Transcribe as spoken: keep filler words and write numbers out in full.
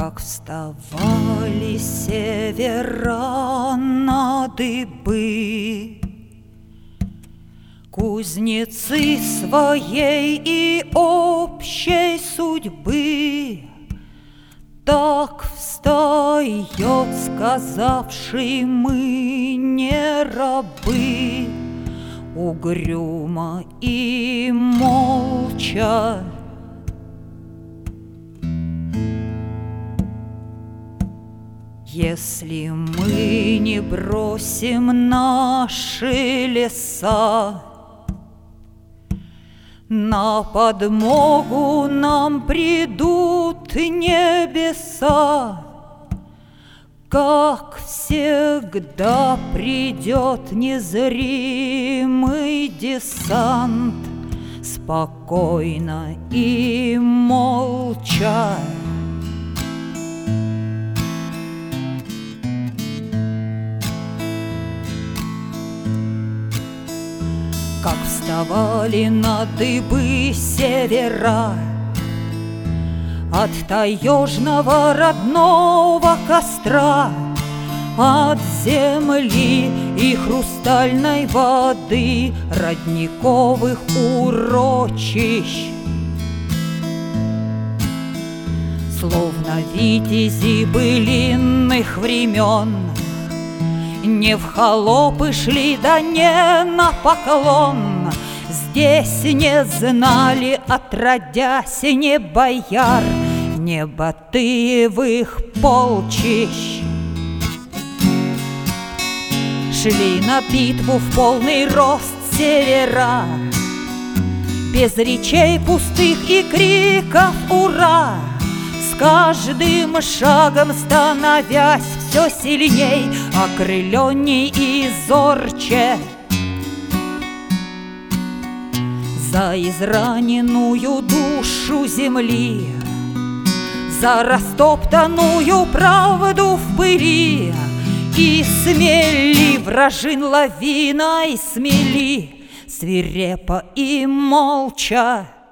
Как вставали севера на дыбы кузнецы своей и общей судьбы, так встает, сказавший: мы не рабы, угрюмо и молча. Если мы не бросим наши леса, на подмогу нам придут небеса. Как всегда придет незримый десант, спокойно и молча. Как вставали на дыбы севера от таежного родного костра, от земли и хрустальной воды родниковых урочищ. Словно витязи былинных времен, не в холопы шли, да не на поклон. Здесь не знали, отродясь, не бояр, не Батыевых полчищ. Шли на битву в полный рост севера, без речей пустых и криков «Ура!», с каждым шагом становясь все сильней, окрыленней и зорче. За израненную душу земли, за растоптанную правду в пыли, и смели вражин лавиной смели, свирепо и молча.